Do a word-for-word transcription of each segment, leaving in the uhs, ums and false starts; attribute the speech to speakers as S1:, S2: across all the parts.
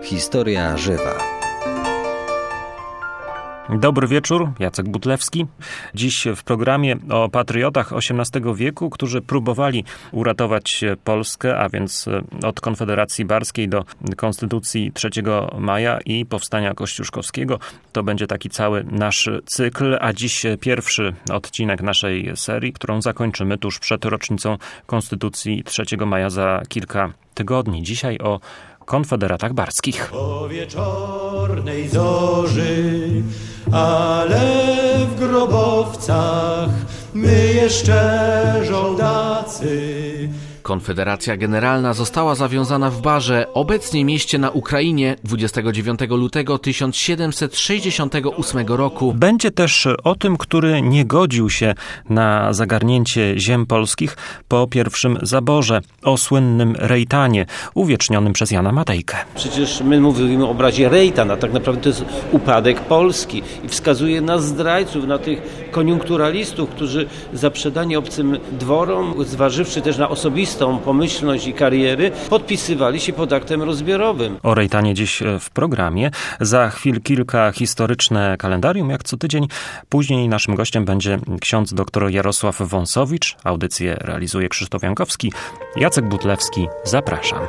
S1: Historia żywa.
S2: Dobry wieczór, Jacek Butlewski. Dziś w programie o patriotach osiemnastego wieku, którzy próbowali uratować Polskę, a więc od Konfederacji Barskiej do Konstytucji trzeciego maja i Powstania Kościuszkowskiego. To będzie taki cały nasz cykl, a dziś pierwszy odcinek naszej serii, którą zakończymy tuż przed rocznicą Konstytucji trzeciego maja za kilka tygodni. Dzisiaj o konfederatach barskich.
S3: O wieczornej zorzy, ale w grobowcach my jeszcze żołdacy.
S4: Konfederacja Generalna została zawiązana w Barze, obecnie mieście na Ukrainie, dwudziestego dziewiątego lutego tysiąc siedemset sześćdziesiątego ósmego roku.
S2: Będzie też o tym, który nie godził się na zagarnięcie ziem polskich po pierwszym zaborze, o słynnym Rejtanie, uwiecznionym przez Jana Matejkę.
S5: Przecież my mówimy o obrazie Rejtan, a tak naprawdę to jest upadek Polski i wskazuje na zdrajców, na tych koniunkturalistów, którzy za przedanie obcym dworom, zważywszy też na osobistą pomyślność i kariery, podpisywali się pod aktem rozbiorowym.
S2: O Rejtanie dziś w programie. Za chwil kilka historyczne kalendarium, jak co tydzień. Później naszym gościem będzie ksiądz dr Jarosław Wąsowicz. Audycję realizuje Krzysztof Jankowski. Jacek Butlewski, zapraszam.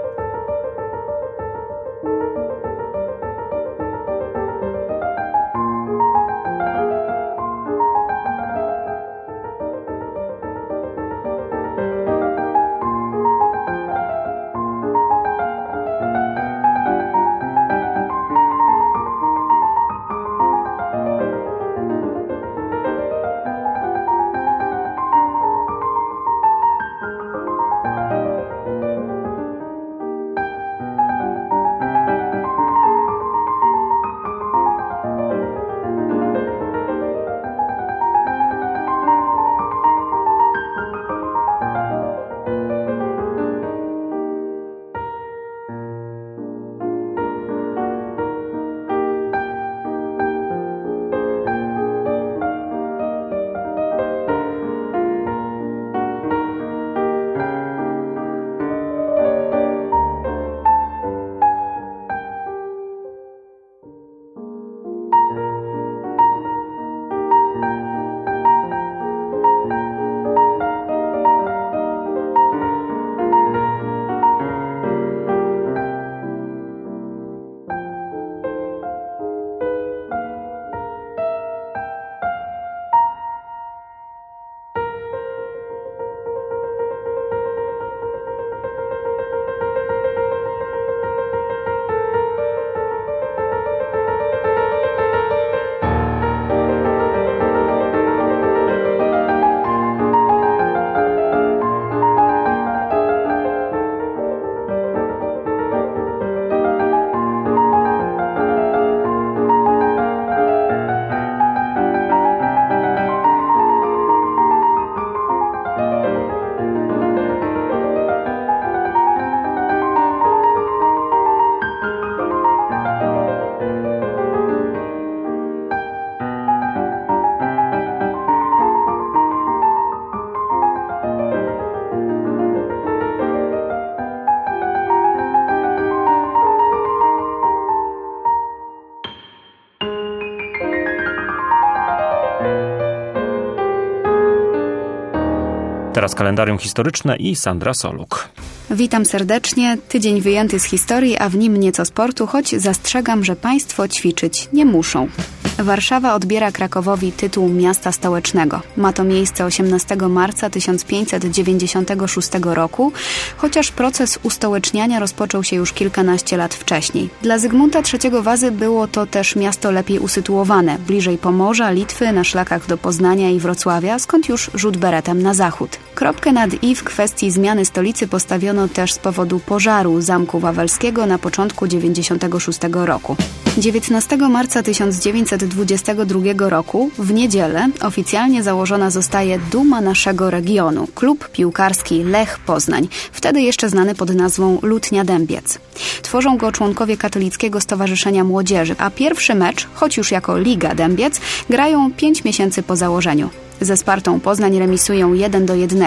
S2: Teraz kalendarium historyczne i Sandra Soluk.
S6: Witam serdecznie. Tydzień wyjęty z historii, a w nim nieco sportu, choć zastrzegam, że państwo ćwiczyć nie muszą. Warszawa odbiera Krakowowi tytuł miasta stołecznego. Ma to miejsce osiemnastego marca tysiąc pięćset dziewięćdziesiątego szóstego roku, chociaż proces ustołeczniania rozpoczął się już kilkanaście lat wcześniej. Dla Zygmunta trzeciego Wazy było to też miasto lepiej usytuowane, bliżej Pomorza, Litwy, na szlakach do Poznania i Wrocławia, skąd już rzut beretem na zachód. Kropkę nad i w kwestii zmiany stolicy postawiono też z powodu pożaru Zamku Wawelskiego na początku dziewięćdziesiątego szóstego roku. dziewiętnastego marca tysiąc dziewięćset dwudziestego drugiego roku, w niedzielę, oficjalnie założona zostaje Duma naszego regionu, klub piłkarski Lech Poznań, wtedy jeszcze znany pod nazwą Lutnia Dębiec. Tworzą go członkowie Katolickiego Stowarzyszenia Młodzieży, a pierwszy mecz, choć już jako Liga Dębiec, grają pięć miesięcy po założeniu. Ze Spartą Poznań remisują jeden do jednego.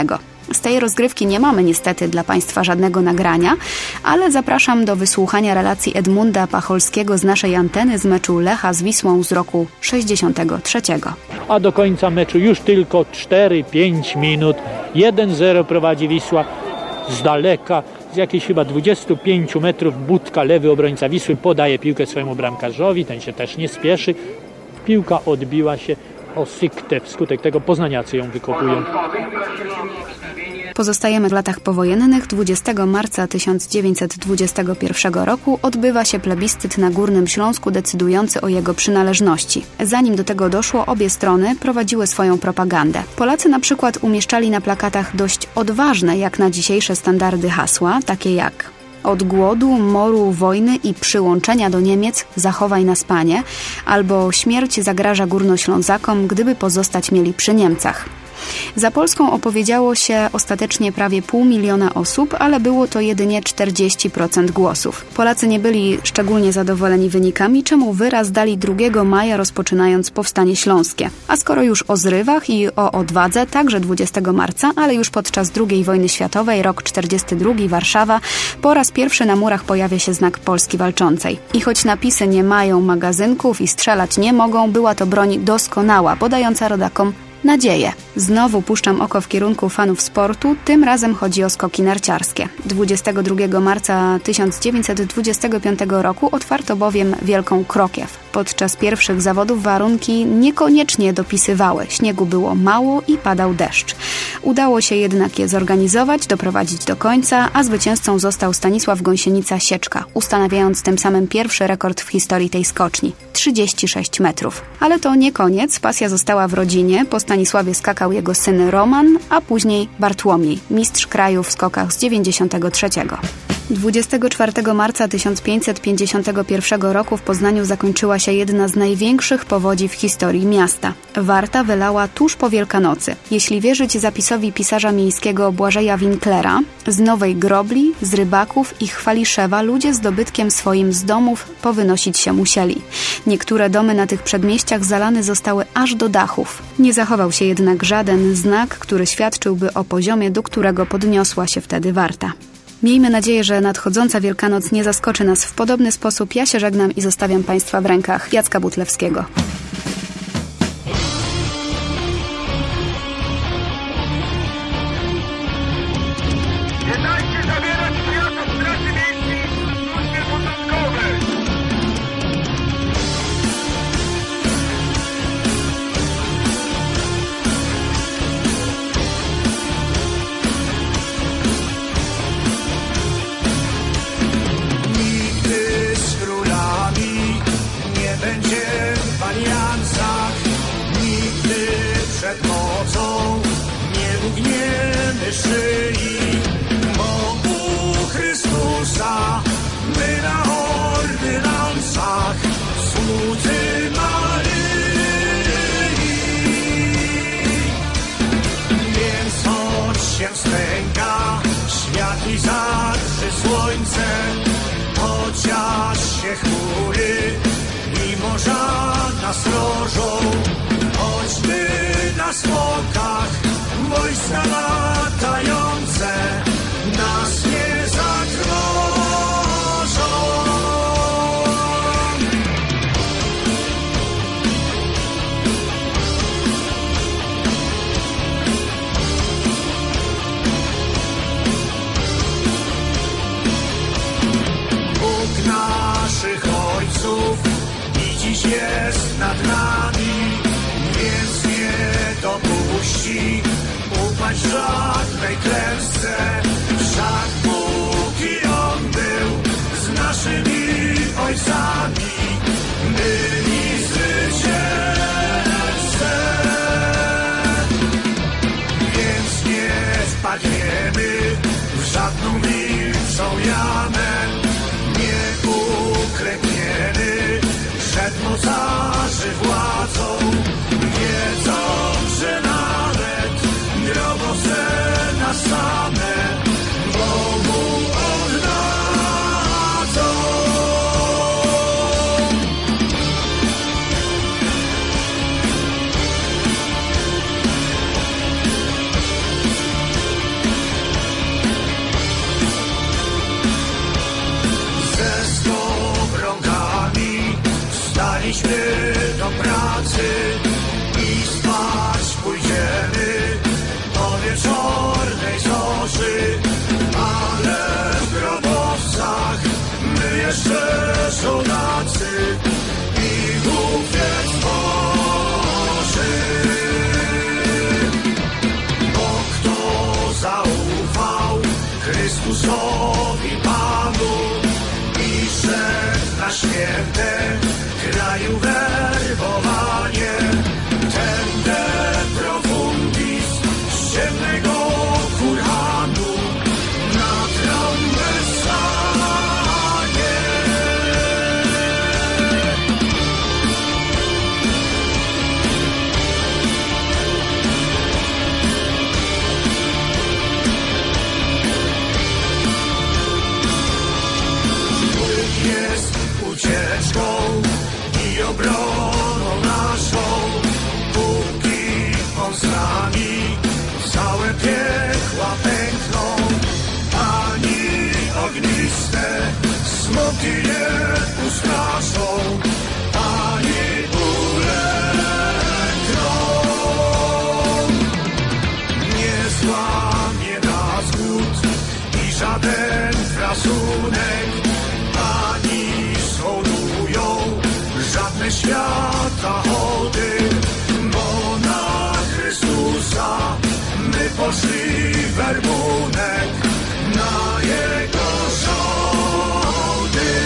S6: Z tej rozgrywki nie mamy niestety dla Państwa żadnego nagrania, ale zapraszam do wysłuchania relacji Edmunda Pacholskiego z naszej anteny z meczu Lecha z Wisłą z roku sześćdziesiątego trzeciego.
S1: A do końca meczu już tylko cztery pięć minut. jeden zero prowadzi Wisła z daleka. Z jakichś chyba dwudziestu pięciu metrów Budka, lewy obrońca Wisły, podaje piłkę swojemu bramkarzowi. Ten się też nie spieszy. Piłka odbiła się o syktę. Wskutek tego poznaniacy ją wykopują.
S6: Pozostajemy w latach powojennych. dwudziestego marca tysiąc dziewięćset dwudziestego pierwszego roku odbywa się plebiscyt na Górnym Śląsku decydujący o jego przynależności. Zanim do tego doszło, obie strony prowadziły swoją propagandę. Polacy na przykład umieszczali na plakatach dość odważne jak na dzisiejsze standardy hasła, takie jak: od głodu, moru, wojny i przyłączenia do Niemiec zachowaj nas Panie, albo śmierć zagraża Górnoślązakom, gdyby pozostać mieli przy Niemcach. Za Polską opowiedziało się ostatecznie prawie pół miliona osób, ale było to jedynie czterdzieści procent głosów. Polacy nie byli szczególnie zadowoleni wynikami, czemu wyraz dali drugiego maja, rozpoczynając Powstanie Śląskie. A skoro już o zrywach i o odwadze, także dwudziestego marca, ale już podczas drugiej wojny światowej, rok czterdziesty drugi, Warszawa, po raz pierwszy na murach pojawia się znak Polski Walczącej. I choć napisy nie mają magazynków i strzelać nie mogą, była to broń doskonała, podająca rodakom nadzieję. Znowu puszczam oko w kierunku fanów sportu, tym razem chodzi o skoki narciarskie. dwudziestego drugiego marca tysiąc dziewięćset dwudziestego piątego roku otwarto bowiem Wielką Krokiew. Podczas pierwszych zawodów warunki niekoniecznie dopisywały. Śniegu było mało i padał deszcz. Udało się jednak je zorganizować, doprowadzić do końca, a zwycięzcą został Stanisław Gąsienica-Sieczka, ustanawiając tym samym pierwszy rekord w historii tej skoczni. trzydzieści sześć metrów. Ale to nie koniec. Pasja została w rodzinie. Po Stanisławie skakał jego syn Roman, a później Bartłomiej, mistrz kraju w skokach z dziewięćdziesiątego trzeciego. dwudziestego czwartego marca tysiąc pięćset pięćdziesiątego pierwszego roku w Poznaniu zakończyła się jedna z największych powodzi w historii miasta. Warta wylała tuż po Wielkanocy. Jeśli wierzyć zapisowi pisarza miejskiego Błażeja Winklera, z Nowej Grobli, z Rybaków i Chwaliszewa ludzie z dobytkiem swoim z domów powynosić się musieli. Niektóre domy na tych przedmieściach zalane zostały aż do dachów. Nie zachował się jednak żaden znak, który świadczyłby o poziomie, do którego podniosła się wtedy Warta. Miejmy nadzieję, że nadchodząca Wielkanoc nie zaskoczy nas w podobny sposób. Ja się żegnam i zostawiam Państwa w rękach Jacka Butlewskiego.
S7: Nie dajcie zabierać kwiatów Straży Miejskiej służbie początkowej!
S3: Nigdy z królami nie będzie w aliansach, nigdy przed mocą nie ugniemy szyi. Chrystusa, my na ordynansach, słudzy Maryi. Więc choć się wstęga świat i zadrży słońce, chociaż się chmury i morza nas rożą, choćby na smokach wojska latające nas nie zagrożą. Bóg naszych ojców i dziś jest nad nami, więc nie dopuści upaść żadnej klęsce. Wszak Bóg i On był z naszymi ojcami, byli zwycięzcy. Więc nie wpadniemy w żadną wilczą jamę, nie uklękniemy przed mocarzy władzą, wiedząc, że nawet groboce nas same Bogu oddadzą. Chodźmy do pracy i spać pójdziemy do wieczornej zorzy, ale w grobowcach my jeszcze żonacy i głupie tworzy. Bo kto zaufał Chrystusowi Panu i szedł na święte kraju werbowanie, ten de profundis z ciemnego kurhanu na trąbę stanie. Bóg jest ucieczką i obroną naszą, póki On z nami, całe piekła pękną, ani ogniste smoki nie ustraszą, ani ulękną. Nie złamie nas głód i żaden frasunek, ani schorują żadne świata chody, bo na Chrystusa my poszli werbunek na Jego żołdy.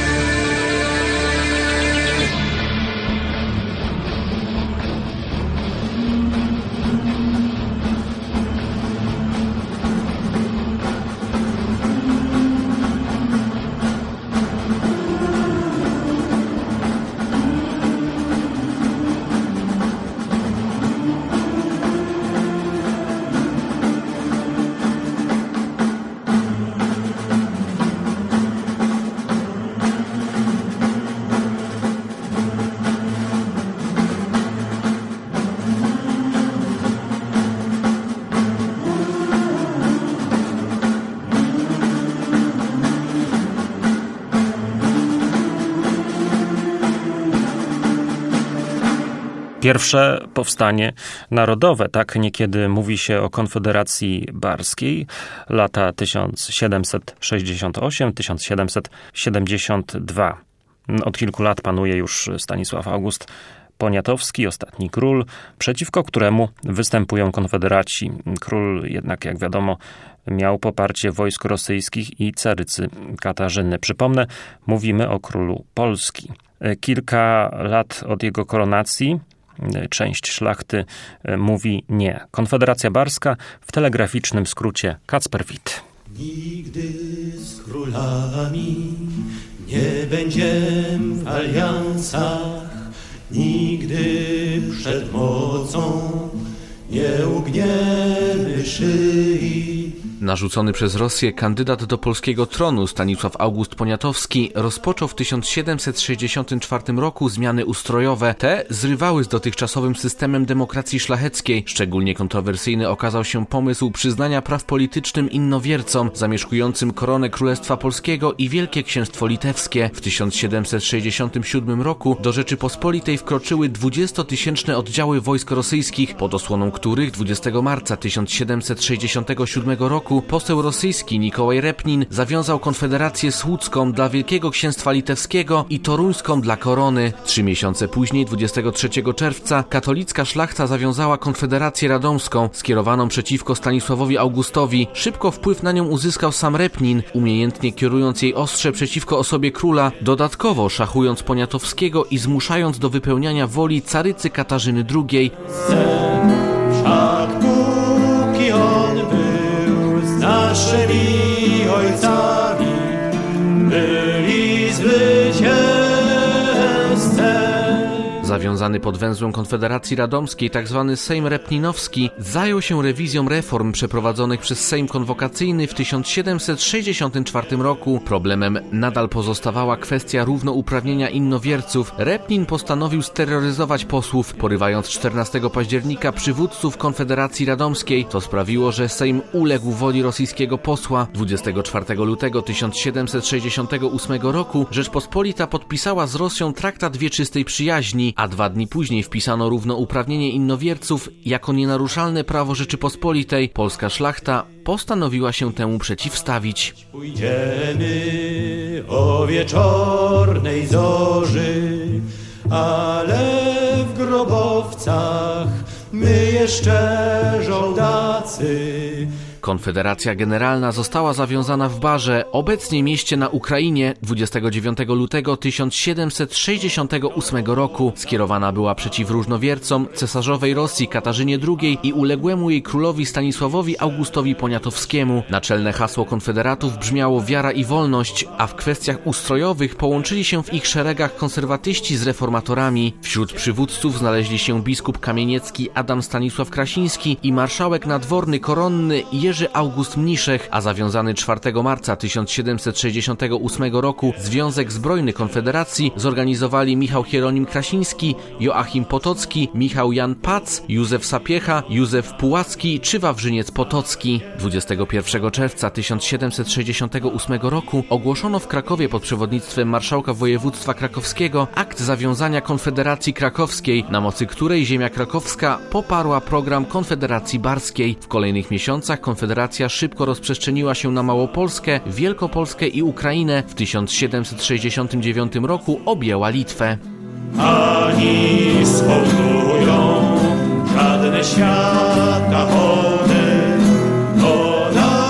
S2: Pierwsze powstanie narodowe, tak niekiedy mówi się o Konfederacji Barskiej, lata tysiąc siedemset sześćdziesiąt osiem do tysiąc siedemset siedemdziesiąt dwa. Od kilku lat panuje już Stanisław August Poniatowski, ostatni król, przeciwko któremu występują konfederaci. Król jednak, jak wiadomo, miał poparcie wojsk rosyjskich i carycy Katarzyny. Przypomnę, mówimy o królu Polski. Kilka lat od jego koronacji część szlachty mówi nie. Konfederacja Barska, w telegraficznym skrócie Kacperwit.
S8: Nigdy z królami nie będziemy w aliansach, nigdy przed mocą nie ugniemy szyi.
S4: Narzucony przez Rosję kandydat do polskiego tronu Stanisław August Poniatowski rozpoczął w tysiąc siedemset sześćdziesiątym czwartym roku zmiany ustrojowe. Te zrywały z dotychczasowym systemem demokracji szlacheckiej. Szczególnie kontrowersyjny okazał się pomysł przyznania praw politycznym innowiercom zamieszkującym koronę Królestwa Polskiego i Wielkie Księstwo Litewskie. W tysiąc siedemset sześćdziesiątym siódmym roku do Rzeczypospolitej wkroczyły dwudziestotysięczne oddziały wojsk rosyjskich, pod osłoną których dwudziestego marca tysiąc siedemset sześćdziesiątego siódmego roku poseł rosyjski Nikołaj Repnin zawiązał konfederację słudzką dla Wielkiego Księstwa Litewskiego i toruńską dla korony. Trzy miesiące później, dwudziestego trzeciego czerwca, katolicka szlachta zawiązała konfederację radomską, skierowaną przeciwko Stanisławowi Augustowi. Szybko wpływ na nią uzyskał sam Repnin, umiejętnie kierując jej ostrze przeciwko osobie króla, dodatkowo szachując Poniatowskiego i zmuszając do wypełniania woli carycy Katarzyny drugiej.
S8: Wszak póki on był z naszymi ojcami, byli zwycięzcem.
S4: zawiązany pod węzłem Konfederacji Radomskiej tzw. Sejm Repninowski zajął się rewizją reform przeprowadzonych przez Sejm Konwokacyjny w tysiąc siedemset sześćdziesiątym czwartym roku. Problemem nadal pozostawała kwestia równouprawnienia innowierców. Repnin postanowił steroryzować posłów, porywając czternastego października przywódców Konfederacji Radomskiej. To sprawiło, że Sejm uległ woli rosyjskiego posła. dwudziestego czwartego lutego tysiąc siedemset sześćdziesiątego ósmego roku Rzeczpospolita podpisała z Rosją traktat wieczystej przyjaźni, a dwa dni później wpisano równouprawnienie innowierców jako nienaruszalne prawo Rzeczypospolitej. Polska szlachta postanowiła się temu przeciwstawić.
S8: Pójdziemy o wieczornej zorzy, ale w grobowcach my jeszcze żołdacy.
S4: Konfederacja Generalna została zawiązana w Barze, obecnie mieście na Ukrainie, dwudziestego dziewiątego lutego tysiąc siedemset sześćdziesiątego ósmego roku. Skierowana była przeciw różnowiercom, cesarzowej Rosji Katarzynie drugiej i uległemu jej królowi Stanisławowi Augustowi Poniatowskiemu. Naczelne hasło konfederatów brzmiało wiara i wolność, a w kwestiach ustrojowych połączyli się w ich szeregach konserwatyści z reformatorami. Wśród przywódców znaleźli się biskup kamieniecki Adam Stanisław Krasiński i marszałek nadworny koronny Jerzy August Mniszek, a zawiązany czwartego marca tysiąc siedemset sześćdziesiątego ósmego roku Związek Zbrojny Konfederacji zorganizowali Michał Hieronim Krasiński, Joachim Potocki, Michał Jan Pac, Józef Sapiecha, Józef Pułacki czy Wawrzyniec Potocki. dwudziestego pierwszego czerwca tysiąc siedemset sześćdziesiątego ósmego roku ogłoszono w Krakowie pod przewodnictwem marszałka województwa krakowskiego akt zawiązania Konfederacji Krakowskiej, na mocy której ziemia krakowska poparła program Konfederacji Barskiej. W kolejnych miesiącach Konfederacja szybko rozprzestrzeniła się na Małopolskę, Wielkopolskę i Ukrainę. W tysiąc siedemset sześćdziesiątym dziewiątym roku objęła Litwę.
S8: Ani społtują żadne świata one, to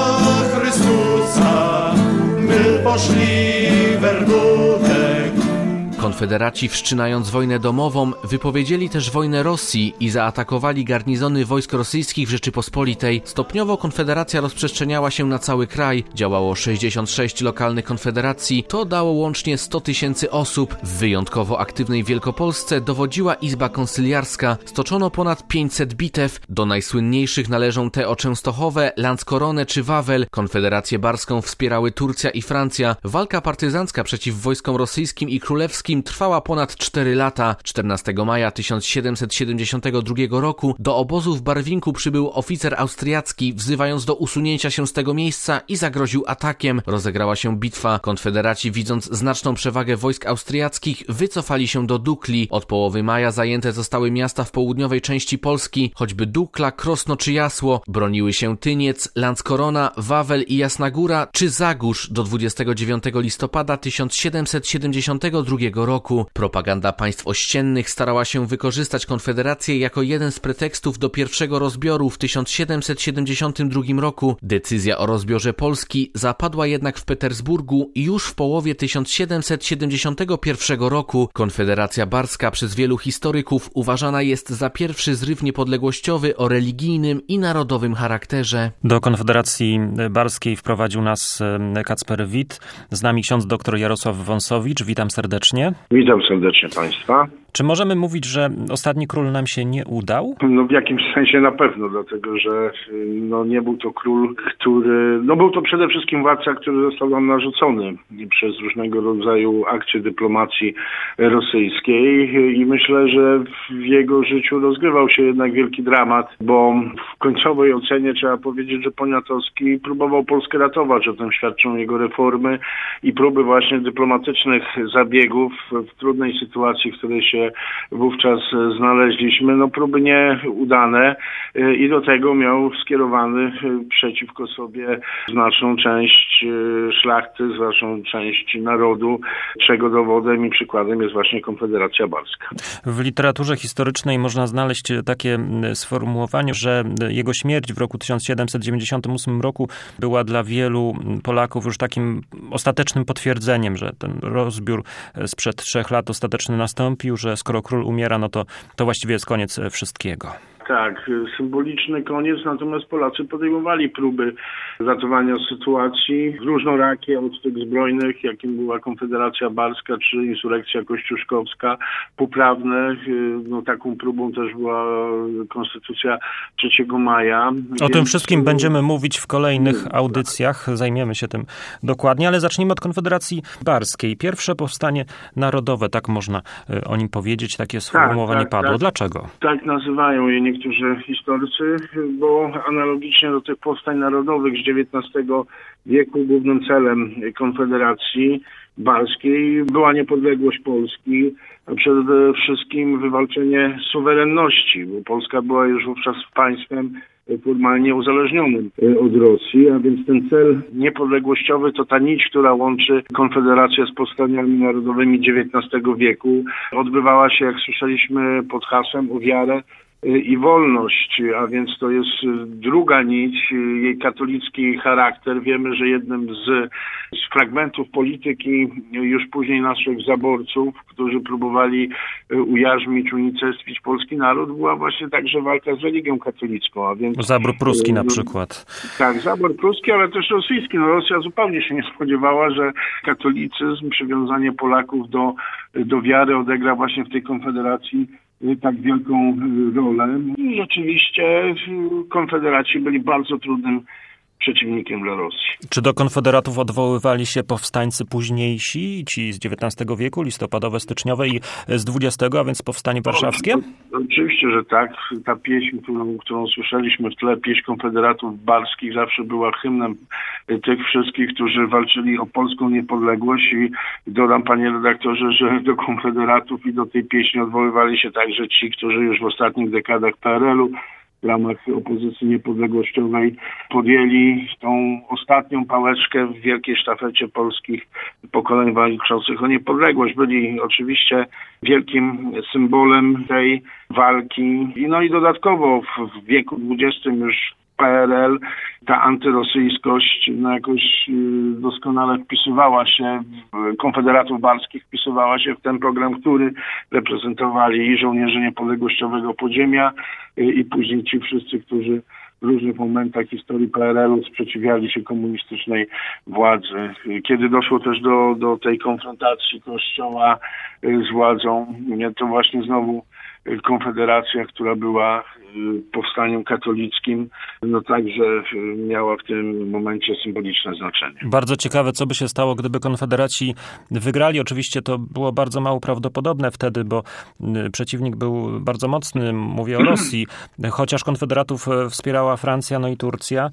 S8: na Chrystusa my poszli werbutek.
S4: Konfederaci, wszczynając wojnę domową, wypowiedzieli też wojnę Rosji i zaatakowali garnizony wojsk rosyjskich w Rzeczypospolitej. Stopniowo Konfederacja rozprzestrzeniała się na cały kraj. Działało sześćdziesiąt sześć lokalnych konfederacji. To dało łącznie sto tysięcy osób. W wyjątkowo aktywnej Wielkopolsce dowodziła Izba Konsyliarska. Stoczono ponad pięćset bitew. Do najsłynniejszych należą te o Częstochowę, Landzkoronę czy Wawel. Konfederację Barską wspierały Turcja i Francja. Walka partyzancka przeciw wojskom rosyjskim i królewskim trwała ponad cztery lata. czternastego maja tysiąc siedemset siedemdziesiątego drugiego roku do obozu w Barwinku przybył oficer austriacki, wzywając do usunięcia się z tego miejsca i zagroził atakiem. Rozegrała się bitwa. Konfederaci, widząc znaczną przewagę wojsk austriackich, wycofali się do Dukli. Od połowy maja zajęte zostały miasta w południowej części Polski, choćby Dukla, Krosno czy Jasło. Broniły się Tyniec, Landzkorona, Wawel i Jasna Góra czy Zagórz do dwudziestego dziewiątego listopada tysiąc siedemset siedemdziesiątego drugiego roku. Propaganda państw ościennych starała się wykorzystać Konfederację jako jeden z pretekstów do pierwszego rozbioru w tysiąc siedemset siedemdziesiątym drugim roku. Decyzja o rozbiorze Polski zapadła jednak w Petersburgu już w połowie tysiąc siedemset siedemdziesiątego pierwszego roku. Konfederacja Barska przez wielu historyków uważana jest za pierwszy zryw niepodległościowy o religijnym i narodowym charakterze.
S2: Do Konfederacji Barskiej wprowadził nas Kacper Wit. Z nami ksiądz dr Jarosław Wąsowicz. Witam serdecznie.
S9: Witam serdecznie Państwa.
S2: Czy możemy mówić, że ostatni król nam się nie udał?
S9: No w jakimś sensie na pewno, dlatego że no, nie był to król, który... No był to przede wszystkim władca, który został nam narzucony przez różnego rodzaju akcje dyplomacji rosyjskiej i myślę, że w jego życiu rozgrywał się jednak wielki dramat, bo w końcowej ocenie trzeba powiedzieć, że Poniatowski próbował Polskę ratować, o tym świadczą jego reformy i próby właśnie dyplomatycznych zabiegów w trudnej sytuacji, w której się wówczas znaleźliśmy, no próby nieudane i do tego miał skierowany przeciwko sobie znaczną część szlachty, znaczną część narodu, czego dowodem i przykładem jest właśnie Konfederacja Barska.
S2: W literaturze historycznej można znaleźć takie sformułowanie, że jego śmierć w roku tysiąc siedemset dziewięćdziesiątym ósmym roku była dla wielu Polaków już takim ostatecznym potwierdzeniem, że ten rozbiór sprzed trzech lat ostateczny nastąpił, że skoro król umiera, no to, to właściwie jest koniec wszystkiego.
S9: tak, symboliczny koniec, natomiast Polacy podejmowali próby ratowania sytuacji różnorakie, od tych zbrojnych, jakim była Konfederacja Barska czy insurekcja kościuszkowska, poprawne, no taką próbą też była Konstytucja trzeciego maja.
S2: O Więc... tym wszystkim będziemy mówić w kolejnych audycjach, zajmiemy się tym dokładnie, ale zacznijmy od Konfederacji Barskiej. Pierwsze powstanie narodowe, tak można o nim powiedzieć, takie sformułowanie tak, tak, padło.
S9: Tak,
S2: Dlaczego?
S9: Tak nazywają je niektórzy historycy, bo analogicznie do tych powstań narodowych z dziewiętnastego wieku głównym celem Konfederacji Barskiej była niepodległość Polski, a przede wszystkim wywalczenie suwerenności, bo Polska była już wówczas państwem formalnie uzależnionym od Rosji, a więc ten cel niepodległościowy to ta nić, która łączy Konfederację z powstaniami narodowymi dziewiętnastego wieku. Odbywała się, jak słyszeliśmy, pod hasłem o wiarę i wolność, a więc to jest druga nić, jej katolicki charakter. Wiemy, że jednym z, z fragmentów polityki już później naszych zaborców, którzy próbowali ujarzmić, unicestwić polski naród, była właśnie także walka z religią katolicką. A więc,
S2: zabór pruski na przykład.
S9: Tak, zabór pruski, ale też rosyjski. No, Rosja zupełnie się nie spodziewała, że katolicyzm, przywiązanie Polaków do, do wiary odegra właśnie w tej konfederacji tak wielką rolę. I rzeczywiście konfederaci byli bardzo trudnym przeciwnikiem dla Rosji.
S2: Czy do konfederatów odwoływali się powstańcy późniejsi, ci z dziewiętnastego wieku, listopadowe, styczniowe i z dwudziestego, a więc powstanie warszawskie?
S9: O, oczywiście, że tak. Ta pieśń, którą, którą słyszeliśmy w tle, pieśń konfederatów barskich, zawsze była hymnem tych wszystkich, którzy walczyli o polską niepodległość i dodam, panie redaktorze, że do konfederatów i do tej pieśni odwoływali się także ci, którzy już w ostatnich dekadach P R L-u w ramach opozycji niepodległościowej podjęli tą ostatnią pałeczkę w wielkiej sztafecie polskich pokoleń walczących o niepodległość. Byli oczywiście wielkim symbolem tej walki. No i dodatkowo w wieku dwudziestym już P R L ta antyrosyjskość no jakoś doskonale wpisywała się, w Konfederatów Barskich wpisywała się w ten program, który reprezentowali i żołnierze niepodległościowego podziemia i później ci wszyscy, którzy w różnych momentach historii P R L-u sprzeciwiali się komunistycznej władzy. Kiedy doszło też do, do tej konfrontacji Kościoła z władzą, to właśnie znowu Konfederacja, która była powstaniem katolickim, no także miała w tym momencie symboliczne znaczenie.
S2: Bardzo ciekawe, co by się stało, gdyby konfederaci wygrali. Oczywiście to było bardzo mało prawdopodobne wtedy, bo przeciwnik był bardzo mocny, mówię o Rosji, chociaż konfederatów wspierała Francja, no i Turcja.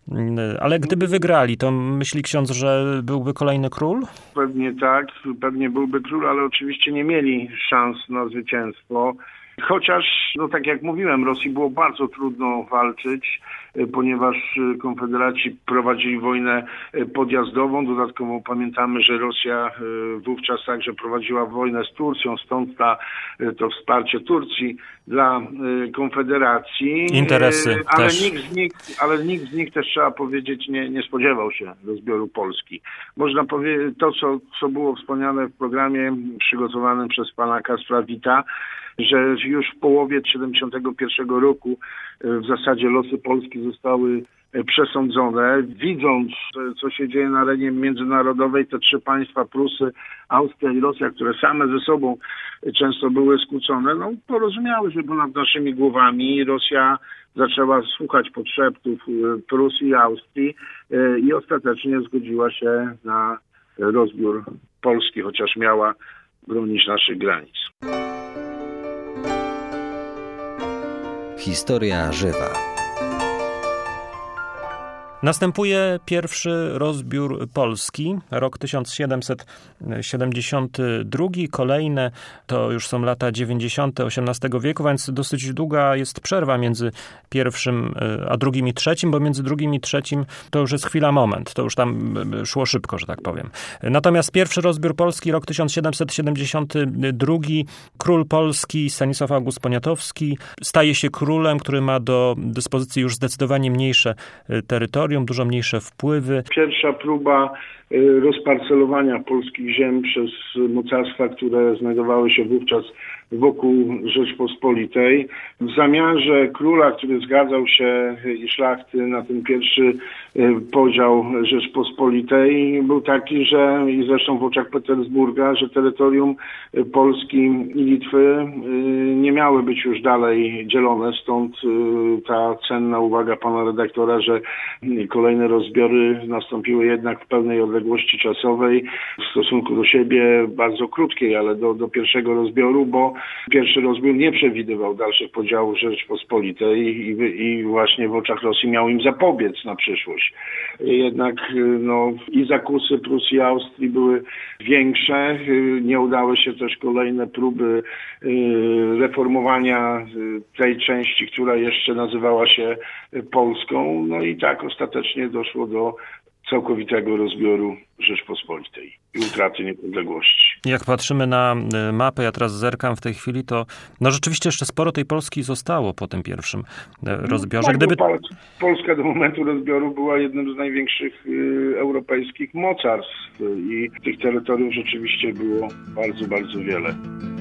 S2: Ale gdyby wygrali, to myśli ksiądz, że byłby kolejny król?
S9: Pewnie tak, pewnie byłby król, ale oczywiście nie mieli szans na zwycięstwo. Chociaż, no tak jak mówiłem, Rosji było bardzo trudno walczyć, ponieważ konfederaci prowadzili wojnę podjazdową. Dodatkowo pamiętamy, że Rosja wówczas także prowadziła wojnę z Turcją, stąd ta, to wsparcie Turcji dla Konfederacji.
S2: Interesy
S9: ale
S2: też.
S9: Nikt z nich, ale nikt z nich też, trzeba powiedzieć, nie, nie spodziewał się rozbioru Polski. Można powiedzieć, to co, co było wspomniane w programie przygotowanym przez pana Kaspra Wita, że już w połowie siedemdziesiątego pierwszego roku w zasadzie losy Polski zostały przesądzone. Widząc, co się dzieje na arenie międzynarodowej, te trzy państwa, Prusy, Austria i Rosja, które same ze sobą często były skłócone, no porozumiały się ponad naszymi głowami. Rosja zaczęła słuchać podszeptów Prus i Austrii i ostatecznie zgodziła się na rozbiór Polski, chociaż miała bronić naszych granic.
S10: Historia żywa.
S2: Następuje pierwszy rozbiór Polski, rok tysiąc siedemset siedemdziesiąty drugi. Kolejne to już są lata dziewięćdziesiąte osiemnastego wieku, więc dosyć długa jest przerwa między pierwszym a drugim i trzecim, bo między drugim i trzecim to już jest chwila, moment. To już tam szło szybko, że tak powiem. Natomiast pierwszy rozbiór Polski, rok tysiąc siedemset siedemdziesiąty drugi. Król Polski Stanisław August Poniatowski staje się królem, który ma do dyspozycji już zdecydowanie mniejsze terytorium, dużo mniejsze wpływy.
S9: Pierwsza próba rozparcelowania polskich ziem przez mocarstwa, które znajdowały się wówczas wokół Rzeczpospolitej. W zamiarze króla, który zgadzał się i szlachty na ten pierwszy podział Rzeczpospolitej, był taki, że i zresztą w oczach Petersburga, że terytorium Polski i Litwy nie miały być już dalej dzielone, stąd ta cenna uwaga pana redaktora, że kolejne rozbiory nastąpiły jednak w pełnej odległości czasowej w stosunku do siebie, bardzo krótkiej, ale do, do pierwszego rozbioru, bo pierwszy rozbiór nie przewidywał dalszych podziałów Rzeczpospolitej i, i właśnie w oczach Rosji miał im zapobiec na przyszłość. Jednak no, i zakusy Prus i Austrii były większe. Nie udały się też kolejne próby reformowania tej części, która jeszcze nazywała się Polską. No i tak ostatecznie doszło do całkowitego rozbioru Rzeczpospolitej i utraty niepodległości.
S2: Jak patrzymy na mapę, ja teraz zerkam w tej chwili, to no rzeczywiście jeszcze sporo tej Polski zostało po tym pierwszym rozbiorze.
S9: Tak,
S2: Gdyby...
S9: Polska do momentu rozbioru była jednym z największych y, europejskich mocarstw i tych terytoriów rzeczywiście było bardzo, bardzo wiele.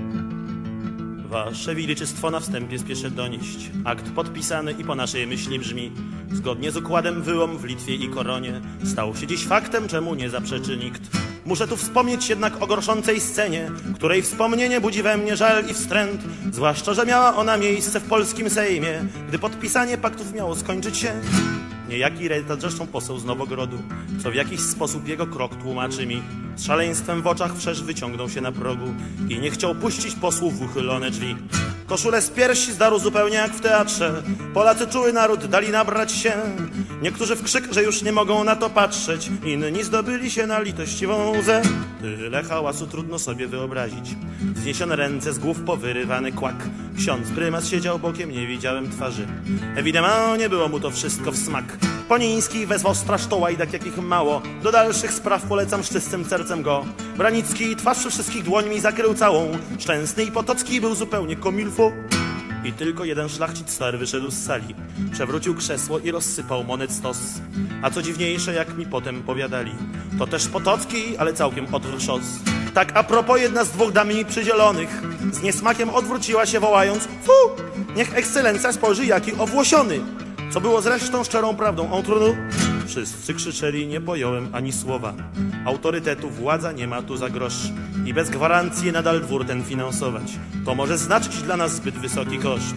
S10: Wasze Wielyczystwo na wstępie spieszę donieść. Akt podpisany i po naszej myśli brzmi: zgodnie z układem wyłom w Litwie i Koronie stał się dziś faktem, czemu nie zaprzeczy nikt. Muszę tu wspomnieć jednak o gorszącej scenie, której wspomnienie budzi we mnie żal i wstręt, zwłaszcza, że miała ona miejsce w polskim Sejmie, gdy podpisanie paktów miało skończyć się. Niejaki Rejta, zresztą poseł z Nowogrodu, co w jakiś sposób jego krok tłumaczy mi, z szaleństwem w oczach wszerz wyciągnął się na progu i nie chciał puścić posłów w uchylone drzwi. Koszulę z piersi zdarł zupełnie jak w teatrze. Polacy czuły naród, dali nabrać się. Niektórzy w krzyk, że już nie mogą na to patrzeć, inni zdobyli się na litościwą łzę. Tyle hałasu trudno sobie wyobrazić. Wzniesione ręce, z głów powyrywany kłak. Ksiądz prymas siedział bokiem, nie widziałem twarzy. Ewidemment nie było mu to wszystko w smak. Poniński wezwał straż to łajdak jakich mało. Do dalszych spraw polecam z czystym sercem go. Branicki twarz przy wszystkich dłońmi zakrył całą. Szczęsny i Potocki był zupełnie komilfo. I tylko jeden szlachcic stary wyszedł z sali. Przewrócił krzesło i rozsypał monet stos. A co dziwniejsze, jak mi potem powiadali, to też Potocki, ale całkiem odwrót szos. Tak a propos, jedna z dwóch dam mi przydzielonych z niesmakiem odwróciła się wołając: fu! Niech ekscelencja spojrzy jaki owłosiony. Co było zresztą szczerą prawdą Entrunu. Wszyscy krzyczeli, nie pojąłem ani słowa. Autorytetu władza nie ma tu za grosz i bez gwarancji nadal dwór ten finansować. To może znaczyć dla nas zbyt wysoki koszt.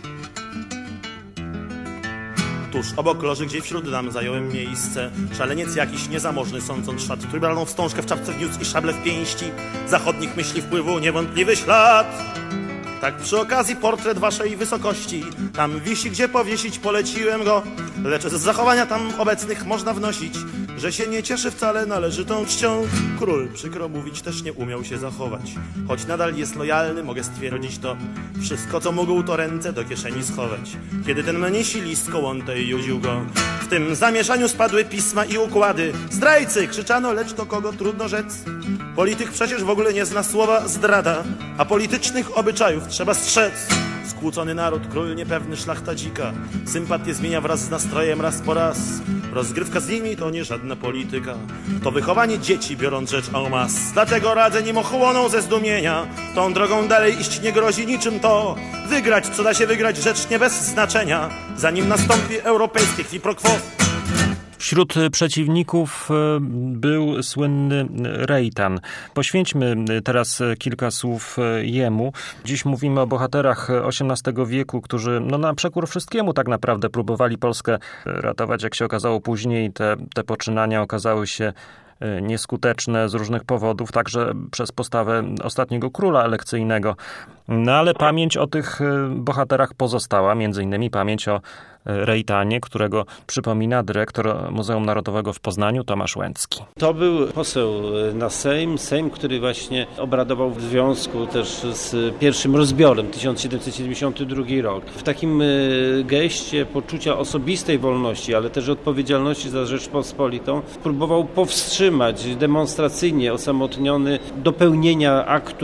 S10: Tuż obok loży, gdzie wśród dam zająłem miejsce, szaleniec jakiś niezamożny, sądząc szat, trójbralną wstążkę w czapce wniósł i szable w pięści. Zachodnich myśli wpływu niewątpliwy ślad. Tak przy okazji portret waszej wysokości tam wisi, gdzie powiesić poleciłem go. Lecz z zachowania tam obecnych można wnosić, że się nie cieszy wcale należytą czcią. Król, przykro mówić, też nie umiał się zachować. Choć nadal jest lojalny, mogę stwierdzić to. Wszystko, co mógł, to ręce do kieszeni schować, kiedy ten mnisi list kołątej judził go. W tym zamieszaniu spadły pisma i układy. Zdrajcy! Krzyczano, lecz do kogo trudno rzec. Polityk przecież w ogóle nie zna słowa zdrada, a politycznych obyczajów trzeba strzec. Skłócony naród, król niepewny, szlachta dzika. Sympatię zmienia wraz z nastrojem raz po raz. Rozgrywka z nimi to nie żadna polityka. To wychowanie dzieci, biorąc rzecz en masse. Dlatego radzę, nim ochłoną ze zdumienia. Tą drogą dalej iść nie grozi niczym to. Wygrać, co da się wygrać, rzecz nie bez znaczenia. Zanim nastąpi europejskie qui pro quo.
S2: Wśród przeciwników był słynny Rejtan. Poświęćmy teraz kilka słów jemu. Dziś mówimy o bohaterach osiemnastego wieku, którzy no, na przekór wszystkiemu tak naprawdę próbowali Polskę ratować. Jak się okazało później, te, te poczynania okazały się nieskuteczne z różnych powodów, także przez postawę ostatniego króla elekcyjnego. No ale pamięć o tych bohaterach pozostała, między innymi pamięć o Rejtanie, którego przypomina dyrektor Muzeum Narodowego w Poznaniu Tomasz Łęcki.
S5: To był poseł na Sejm, Sejm, który właśnie obradował w związku też z pierwszym rozbiorem tysiąc siedemset siedemdziesiąty drugi rok. W takim geście poczucia osobistej wolności, ale też odpowiedzialności za Rzeczpospolitą próbował powstrzymać demonstracyjnie osamotniony dopełnienia aktu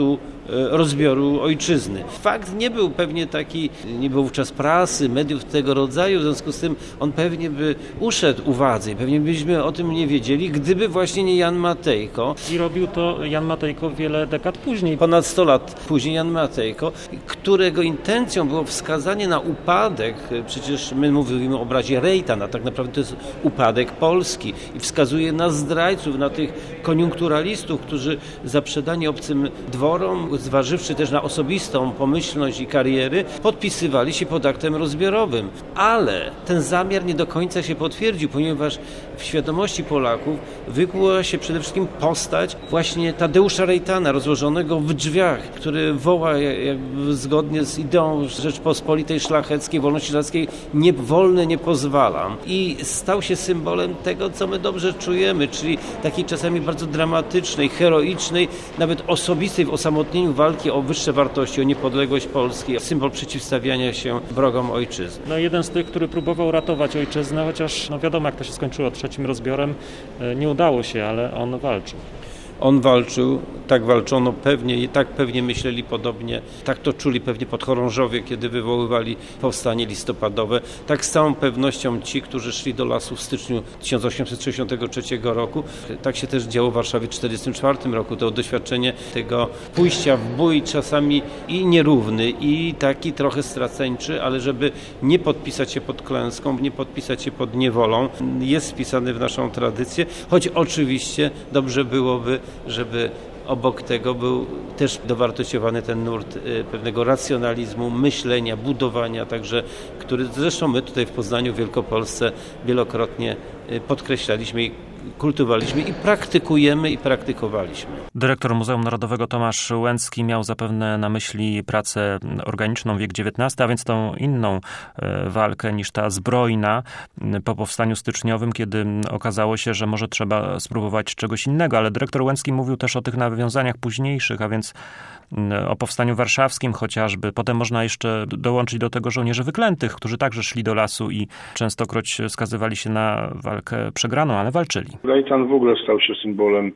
S5: rozbioru ojczyzny. Fakt nie był pewnie taki, nie było wówczas prasy, mediów tego rodzaju, w związku z tym on pewnie by uszedł uwadze i pewnie byśmy o tym nie wiedzieli, gdyby właśnie nie Jan Matejko.
S2: I robił to Jan Matejko wiele dekad później.
S5: Ponad sto lat później Jan Matejko, którego intencją było wskazanie na upadek, przecież my mówimy o obrazie Rejtana, a tak naprawdę to jest upadek Polski i wskazuje na zdrajców, na tych koniunkturalistów, którzy za przedanie obcym dworom, zważywszy też na osobistą pomyślność i kariery, podpisywali się pod aktem rozbiorowym. Ale ten zamiar nie do końca się potwierdził, ponieważ w świadomości Polaków wykuła się przede wszystkim postać właśnie Tadeusza Rejtana, rozłożonego w drzwiach, który woła jakby zgodnie z ideą Rzeczpospolitej Szlacheckiej, wolności szlacheckiej, nie wolne nie pozwalam. I stał się symbolem tego, co my dobrze czujemy, czyli takiej czasami bardzo dramatycznej, heroicznej, nawet osobistej w osamotnieniu walki o wyższe wartości, o niepodległość Polski, symbol przeciwstawiania się wrogom ojczyzny.
S2: No jeden z tych, który próbował ratować ojczyznę, chociaż no wiadomo, jak to się skończyło trzecim rozbiorem, nie udało się, ale on walczył.
S5: On walczył, tak walczono pewnie i tak pewnie myśleli podobnie, tak to czuli pewnie podchorążowie, kiedy wywoływali powstanie listopadowe. Tak z całą pewnością ci, którzy szli do lasu w styczniu tysiąc osiemset sześćdziesiątego trzeciego roku. Tak się też działo w Warszawie w tysiąc dziewięćset czterdziestym czwartym roku. To doświadczenie tego pójścia w bój czasami i nierówny, i taki trochę straceńczy, ale żeby nie podpisać się pod klęską, nie podpisać się pod niewolą, jest wpisany w naszą tradycję, choć oczywiście dobrze byłoby, żeby obok tego był też dowartościowany ten nurt pewnego racjonalizmu, myślenia, budowania, także, który zresztą my tutaj w Poznaniu, w Wielkopolsce wielokrotnie podkreślaliśmy i kultywowaliśmy i praktykujemy i praktykowaliśmy.
S2: Dyrektor Muzeum Narodowego Tomasz Łęcki miał zapewne na myśli pracę organiczną wiek dziewiętnasty, a więc tą inną walkę niż ta zbrojna po powstaniu styczniowym, kiedy okazało się, że może trzeba spróbować czegoś innego, ale dyrektor Łęcki mówił też o tych nawiązaniach późniejszych, a więc o powstaniu warszawskim chociażby. Potem można jeszcze dołączyć do tego żołnierzy wyklętych, którzy także szli do lasu i częstokroć skazywali się na walkę przegraną, ale walczyli.
S9: Rejtan w ogóle stał się symbolem,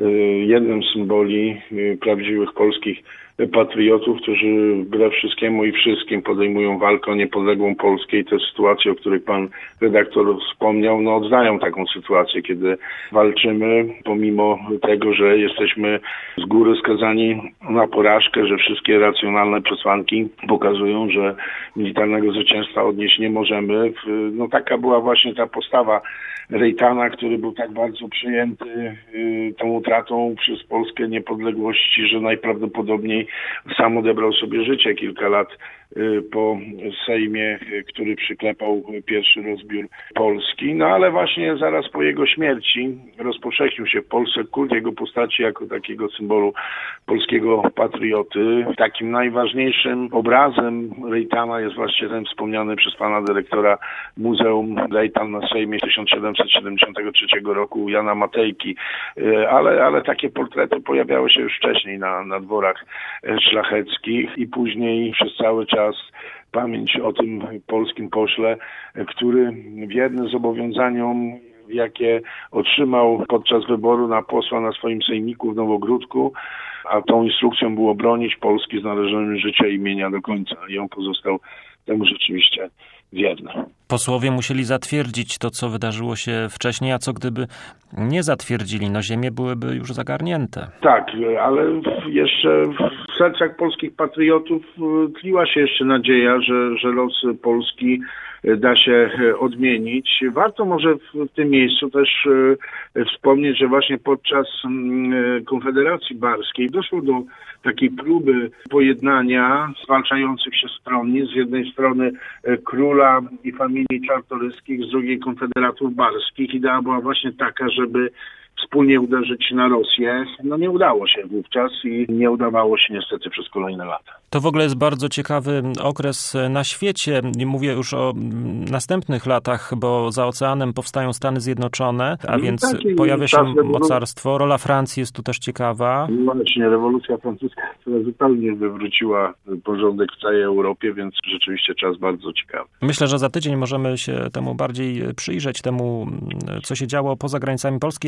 S9: jednym z symboli prawdziwych polskich patriotów, którzy wbrew wszystkiemu i wszystkim podejmują walkę o niepodległą Polskę i te sytuacje, o których pan redaktor wspomniał, no oddają taką sytuację, kiedy walczymy pomimo tego, że jesteśmy z góry skazani na porażkę, że wszystkie racjonalne przesłanki pokazują, że militarnego zwycięstwa odnieść nie możemy. No taka była właśnie ta postawa Rejtana, który był tak bardzo przejęty y, tą utratą przez Polskę niepodległości, że najprawdopodobniej sam odebrał sobie życie kilka lat y, po Sejmie, y, który przyklepał pierwszy rozbiór Polski. No ale właśnie zaraz po jego śmierci rozpowszechnił się w Polsce kult jego postaci jako takiego symbolu polskiego patrioty. Takim najważniejszym obrazem Rejtana jest właśnie ten wspomniany przez pana dyrektora Muzeum Rejtan na Sejmie tysiąc siedemset siedemdziesiątego trzeciego roku Jana Matejki, ale, ale takie portrety pojawiały się już wcześniej na, na dworach szlacheckich i później przez cały czas pamięć o tym polskim pośle, który wierny zobowiązaniom, jakie otrzymał podczas wyboru na posła na swoim sejmiku w Nowogródku, a tą instrukcją było bronić Polski z należeniem życia i mienia do końca. I on pozostał temu rzeczywiście wierny.
S2: Posłowie musieli zatwierdzić to, co wydarzyło się wcześniej, a co gdyby nie zatwierdzili? No ziemie byłyby już zagarnięte.
S9: Tak, ale jeszcze w sercach polskich patriotów tliła się jeszcze nadzieja, że, że los Polski da się odmienić. Warto może w tym miejscu też wspomnieć, że właśnie podczas Konfederacji Barskiej doszło do takiej próby pojednania zwalczających się stronnic. Z jednej strony króla i familii Czartoryskich, z drugiej konfederatów barskich. Idea była właśnie taka, żeby wspólnie uderzyć na Rosję. No nie udało się wówczas i nie udawało się niestety przez kolejne lata.
S2: To w ogóle jest bardzo ciekawy okres na świecie. Nie mówię już o następnych latach, bo za oceanem powstają Stany Zjednoczone, a no więc tak, pojawia się mocarstwo. Rola Francji jest tu też ciekawa.
S9: No właśnie, rewolucja francuska, która zupełnie wywróciła porządek w całej Europie, więc rzeczywiście czas bardzo ciekawy.
S2: Myślę, że za tydzień możemy się temu bardziej przyjrzeć, temu, co się działo poza granicami Polski, jak to wpływa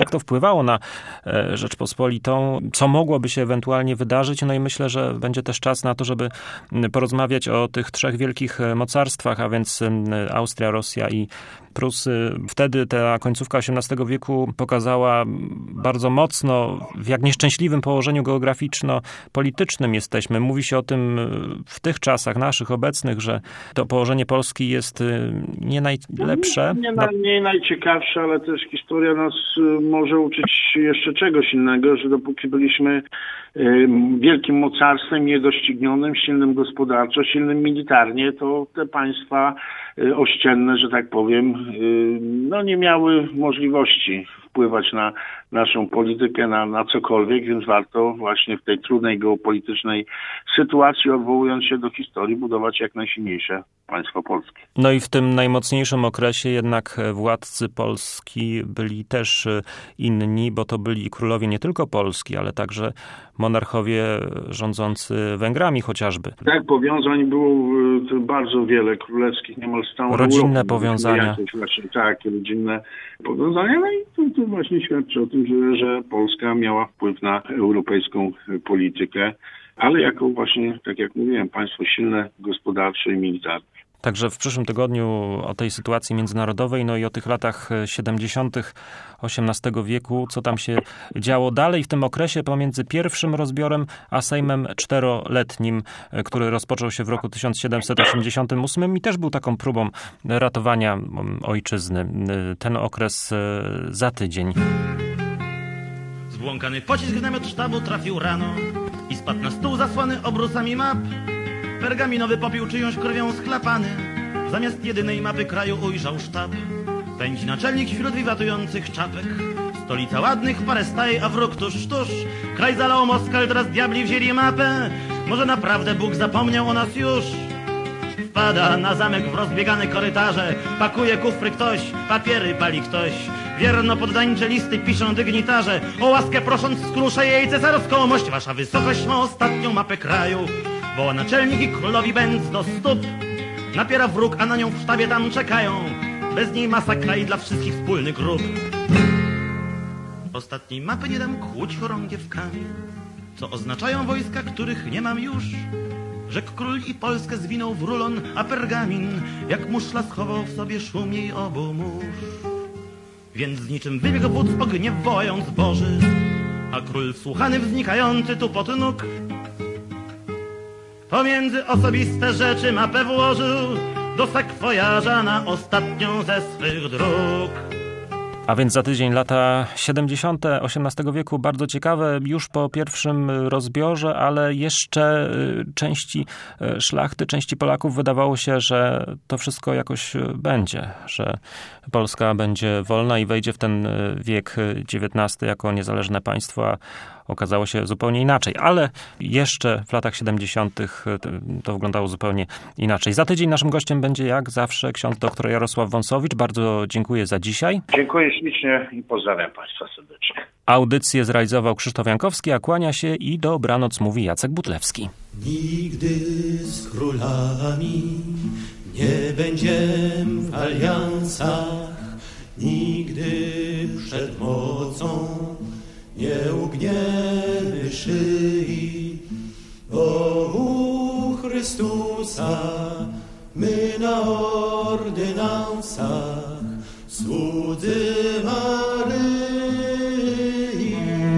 S2: wpływało na Rzeczpospolitą, co mogłoby się ewentualnie wydarzyć. No i myślę, że będzie też czas na to, żeby porozmawiać o tych trzech wielkich mocarstwach, a więc Austria, Rosja i Prusy. Wtedy ta końcówka osiemnastego wieku pokazała bardzo mocno, w jak nieszczęśliwym położeniu geograficzno-politycznym jesteśmy. Mówi się o tym w tych czasach naszych obecnych, że to położenie Polski jest nie najlepsze.
S9: Nie, nie, nie najciekawsze, ale też historia nas może uczyć jeszcze czegoś innego, że dopóki byliśmy wielkim mocarstwem, niedoścignionym, silnym gospodarczo, silnym militarnie, to te państwa ościenne, że tak powiem, no nie miały możliwości wpływać na naszą politykę, na, na cokolwiek, więc warto właśnie w tej trudnej geopolitycznej sytuacji, odwołując się do historii, budować jak najsilniejsze państwo polskie.
S2: No i w tym najmocniejszym okresie jednak władcy Polski byli też inni, bo to byli królowie nie tylko Polski, ale także monarchowie rządzący Węgrami chociażby.
S9: Tak, powiązań było bardzo wiele królewskich, niemal z całą
S2: Rodzinne
S9: Europą.
S2: powiązania.
S9: Właśnie, tak, rodzinne powiązania. No i to, to właśnie świadczy o tym, że, że Polska miała wpływ na europejską politykę, ale jako właśnie, tak jak mówiłem, państwo silne, gospodarcze i militarne.
S2: Także w przyszłym tygodniu o tej sytuacji międzynarodowej, no i o tych latach siedemdziesiątych osiemnastego wieku, co tam się działo dalej w tym okresie pomiędzy pierwszym rozbiorem a Sejmem czteroletnim, który rozpoczął się w roku tysiąc siedemset osiemdziesiątym ósmym i też był taką próbą ratowania ojczyzny. Ten okres za tydzień.
S10: Zbłąkany pocisk w namiot sztabu trafił rano i spadł na stół zasłany obrusami map. Pergaminowy popiół czyjąś krwią schlapany, zamiast jedynej mapy kraju ujrzał sztab. Pędzi naczelnik wśród wiwatujących czapek, stolica ładnych parę staj, a wróg tuż, tuż. Kraj zalał Moskal, teraz diabli wzięli mapę. Może naprawdę Bóg zapomniał o nas już? Wpada na zamek w rozbiegane korytarze, pakuje kufry ktoś, papiery pali ktoś. Wierno poddańcze listy piszą dygnitarze, o łaskę prosząc skruszę jej cesarską mość. Wasza wysokość ma ostatnią mapę kraju, woła naczelnik i królowi bęc do stóp. Napiera wróg, a na nią w sztabie tam czekają, bez niej masakra i dla wszystkich wspólny grób. Ostatniej mapy nie dam kłuć chorągiewkami, co oznaczają wojska, których nie mam już. Rzekł król i Polskę zwinął w rulon, a pergamin jak muszla schował w sobie szum jej obu mórz. Więc z niczym wybiegł wódz ogniew wołając Boży, a król wsłuchany w znikający tupot nóg pomiędzy osobiste rzeczy mapę włożył do sakwojarza na ostatnią ze swych dróg.
S2: A więc za tydzień lata siedemdziesiąte osiemnastego wieku, bardzo ciekawe już po pierwszym rozbiorze, ale jeszcze części szlachty, części Polaków wydawało się, że to wszystko jakoś będzie, że Polska będzie wolna i wejdzie w ten wiek dziewiętnasty jako niezależne państwo, a okazało się zupełnie inaczej. Ale jeszcze w latach siedemdziesiątych to wyglądało zupełnie inaczej. Za tydzień naszym gościem będzie jak zawsze ksiądz dr Jarosław Wąsowicz. Bardzo dziękuję za dzisiaj.
S9: Dziękuję ślicznie i pozdrawiam Państwa serdecznie.
S2: Audycję zrealizował Krzysztof Jankowski, a kłania się i dobranoc mówi Jacek Butlewski.
S8: Nigdy z królami nie będziem w aliansach, nigdy przed mocą nie ugniemy szyi, bo u Chrystusa my na ordynansach słudzy Maryi.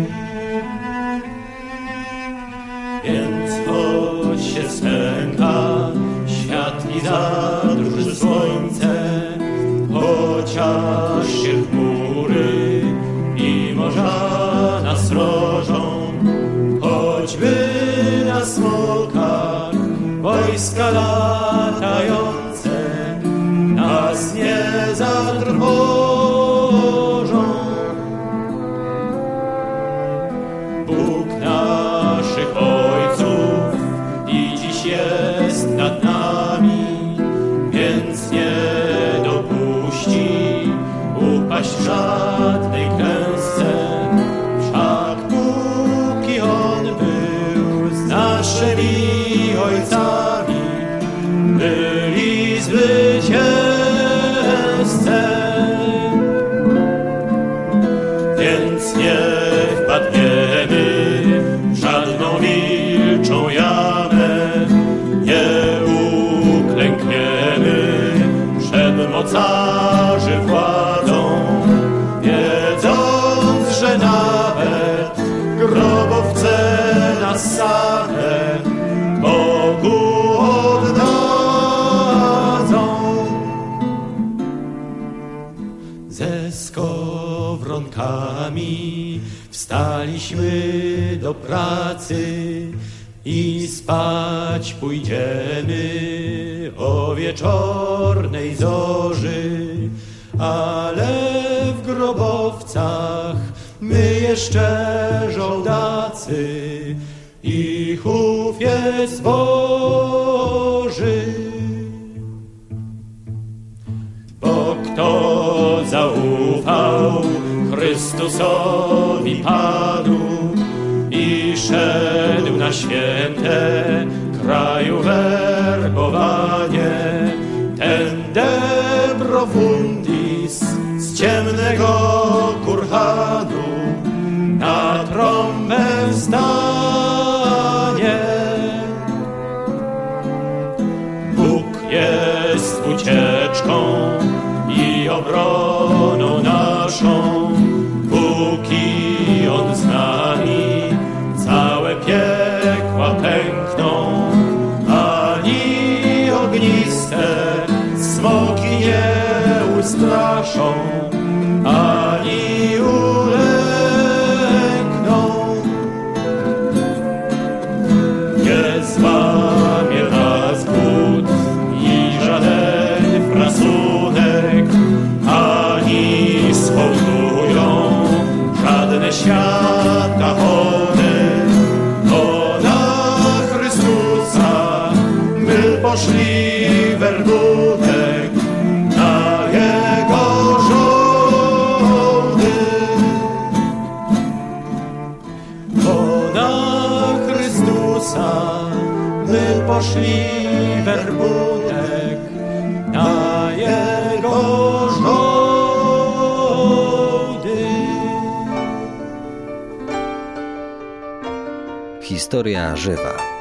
S8: Więc choć się stęka świat i zadrży słońce, chociaż się chmury i morza nas rożą, choćby na smokach wojska latające nas nie zatrwożą. Bóg naszych ojców i dziś jest nad nami, więc nie dopuści upaść żadnej klęsce. Wszak póki On był z naszymi ojcami, nassane Bogu oddadzą. Ze skowronkami wstaliśmy do pracy i spać pójdziemy o wieczornej zorzy, ale w grobowcach my jeszcze żołdacy i chów jest Boży. Bo kto zaufał Chrystusowi Panu i szedł na święte kraju werbowanie, ten de profundis z ciemnego kurhanu na trąbę wstanie. Bóg jest ucieczką i obroną naszą, póki On z nami, całe piekła pękną, ani ogniste smoki nie ustraszą, ani ulekną. Nie złamie nas głód i żaden frasunek, ani społdują żadne świata one, bo na Chrystusa my poszli werbunek, na Jego żołdy. Bo na Chrystusa my poszli werbunek, na Jego żołdy.
S11: Historia żywa.